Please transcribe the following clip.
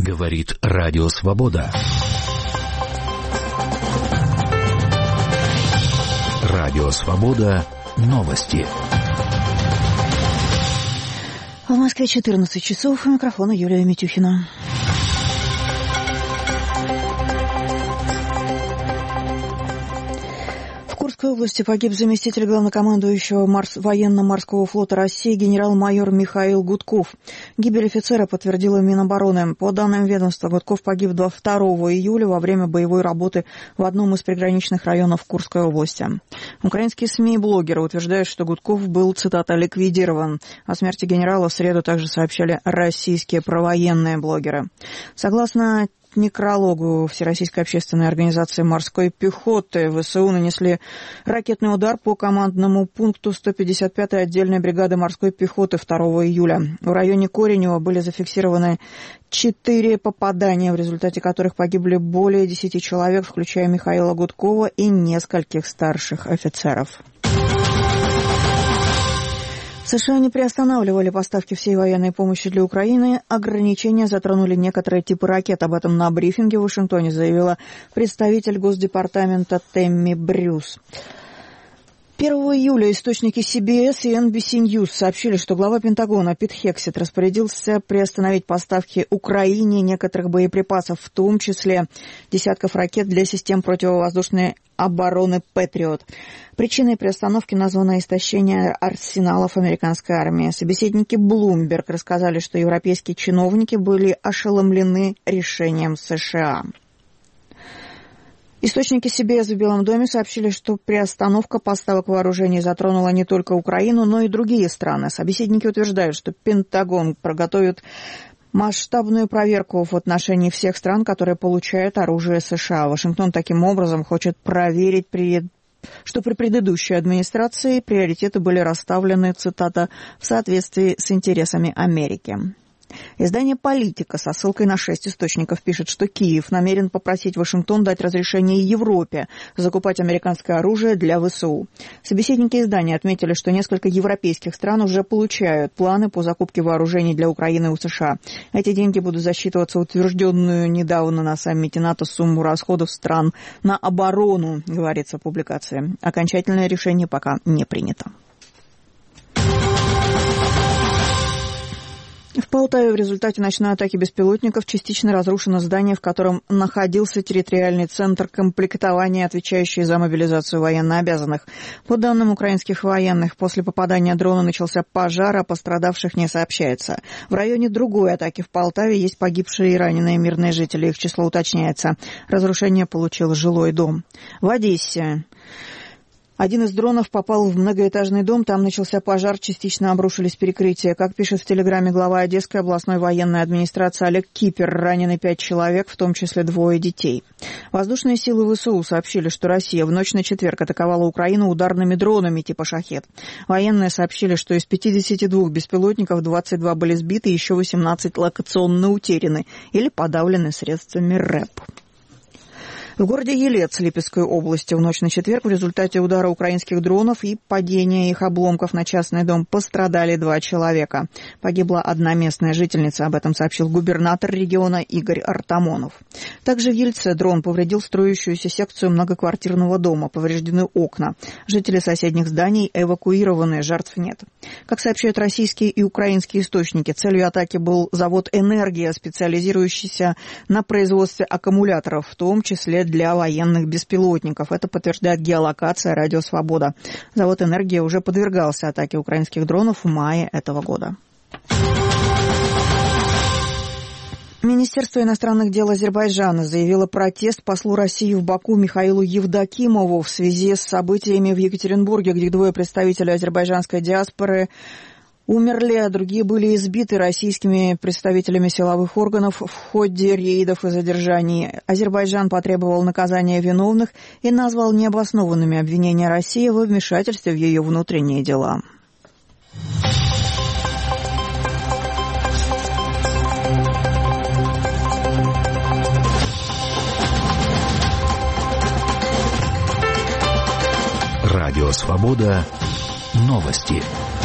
Говорит Радио Свобода. Радио Свобода. Новости. В Москве 14 часов. У микрофона Юлия Митюхина. В Курской области погиб заместитель главнокомандующего военно-морского флота России генерал-майор Михаил Гудков. Гибель офицера подтвердила Минобороны. По данным ведомства, Гудков погиб 2 июля во время боевой работы в одном из приграничных районов Курской области. Украинские СМИ и блогеры утверждают, что Гудков был, цитата, ликвидирован. О смерти генерала в среду также сообщали российские провоенные блогеры. Согласно некрологу Всероссийской общественной организации морской пехоты, ВСУ нанесли ракетный удар по командному пункту 155-й отдельной бригады морской пехоты 2 июля. В районе Коренева были зафиксированы 4 попадания, в результате которых погибли более 10 человек, включая Михаила Гудкова и нескольких старших офицеров. США не приостанавливали поставки всей военной помощи для Украины. Ограничения затронули некоторые типы ракет. Об этом на брифинге в Вашингтоне заявила представитель Госдепартамента Тэмми Брюс. 1 июля источники CBS и NBC News сообщили, что глава Пентагона Пит Хексет распорядился приостановить поставки Украине некоторых боеприпасов, в том числе десятков ракет для систем противовоздушной обороны «Патриот». Причиной приостановки названо истощение арсеналов американской армии. Собеседники Bloomberg рассказали, что европейские чиновники были ошеломлены решением США. Источники CBS в Белом доме сообщили, что приостановка поставок вооружений затронула не только Украину, но и другие страны. Собеседники утверждают, что Пентагон проготовит масштабную проверку в отношении всех стран, которые получают оружие США. Вашингтон таким образом хочет проверить, что при предыдущей администрации приоритеты были расставлены, цитата, в соответствии с интересами Америки. Издание «Политика» со ссылкой на 6 источников пишет, что Киев намерен попросить Вашингтон дать разрешение Европе закупать американское оружие для ВСУ. Собеседники издания отметили, что несколько европейских стран уже получают планы по закупке вооружений для Украины у США. Эти деньги будут засчитываться утвержденную недавно на саммите НАТО сумму расходов стран на оборону, говорится в публикации. Окончательное решение пока не принято. В Полтаве в результате ночной атаки беспилотников частично разрушено здание, в котором находился территориальный центр комплектования, отвечающий за мобилизацию военнообязанных. По данным украинских военных, после попадания дрона начался пожар, а пострадавших не сообщается. В районе другой атаки в Полтаве есть погибшие и раненые мирные жители. Их число уточняется. Разрушение получил жилой дом. В Одессе один из дронов попал в многоэтажный дом, там начался пожар, частично обрушились перекрытия. Как пишет в телеграме глава Одесской областной военной администрации Олег Кипер, ранены 5 человек, в том числе 2 детей. Воздушные силы ВСУ сообщили, что Россия в ночь на четверг атаковала Украину ударными дронами типа «Шахед». Военные сообщили, что из 52 беспилотников 22 были сбиты, еще 18 локационно утеряны или подавлены средствами РЭП. В городе Елец Липецкой области в ночь на четверг в результате удара украинских дронов и падения их обломков на частный дом пострадали 2 человека. Погибла одна местная жительница, об этом сообщил губернатор региона Игорь Артамонов. Также в Ельце дрон повредил строящуюся секцию многоквартирного дома, повреждены окна. Жители соседних зданий эвакуированы, жертв нет. Как сообщают российские и украинские источники, целью атаки был завод «Энергия», специализирующийся на производстве аккумуляторов, в том числе для военных беспилотников. Это подтверждает геолокация «Радио Свобода». Завод «Энергия» уже подвергался атаке украинских дронов в мае этого года. Министерство иностранных дел Азербайджана заявило протест послу России в Баку Михаилу Евдокимову в связи с событиями в Екатеринбурге, где 2 представителей азербайджанской диаспоры умерли, а другие были избиты российскими представителями силовых органов в ходе рейдов и задержаний. Азербайджан потребовал наказания виновных и назвал необоснованными обвинения России во вмешательстве в ее внутренние дела. Радио Свобода. Новости.